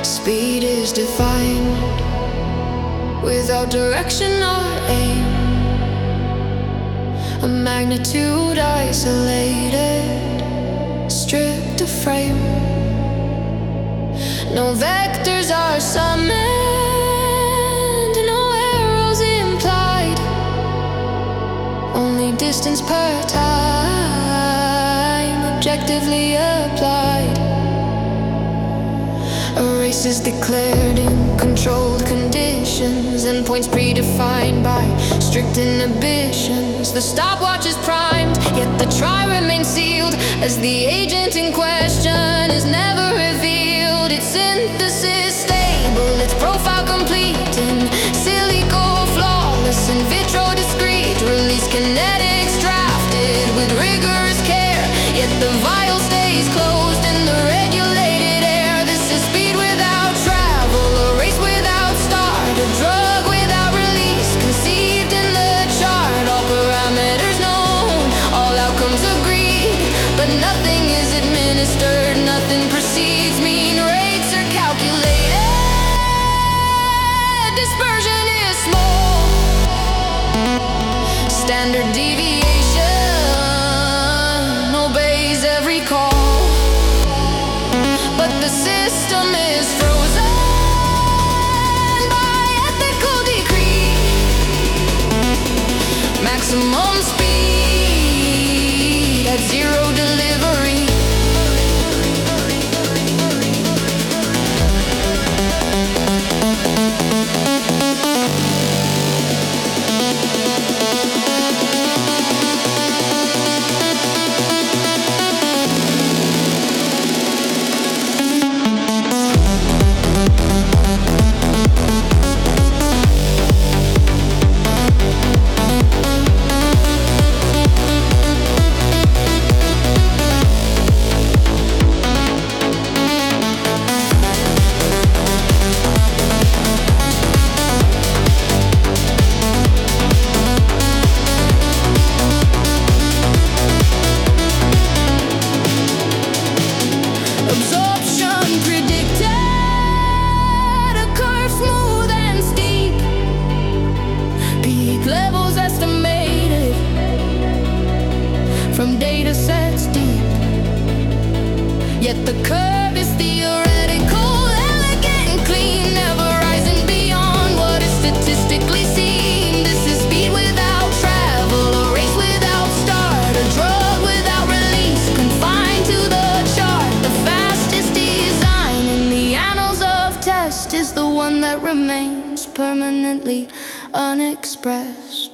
Speed is defined without direction or aim, a magnitude isolated, stripped of frame. No vectors are summoned, no arrows implied, only distance per time, objectively applied. A race is declared in controlled conditions, endpoints predefined by strict inhibitions. The stopwatch is primed, yet the try remains sealed, as the agent in question is never revealed. Its synthesis stable, its profile complete, in silico flawless, in vitro discrete, release kinetics drafted with rigorous care, yet the vial stays closed in the regulated air. This is speed without travel, a race without start, a drug without release, conceived in the chart. All parameters known, all outcomes agreed, but nothing is administered, nothing proceeds. Mean rates are calculated, dispersion is small, standard deviation obeys every call, but the system is frozen by ethical decree. Maximum speed at zero delivery. Absorption predicted, a curve smooth and steep, peak levels estimated from data sets deep, yet the curve is theoretical, elegant and clean, never rising beyond what is statistically seen. This is speed without travel, a race without start, a drug without release, confined to the chart. The fastest design in the annals of test is the one that remains permanently unexpressed.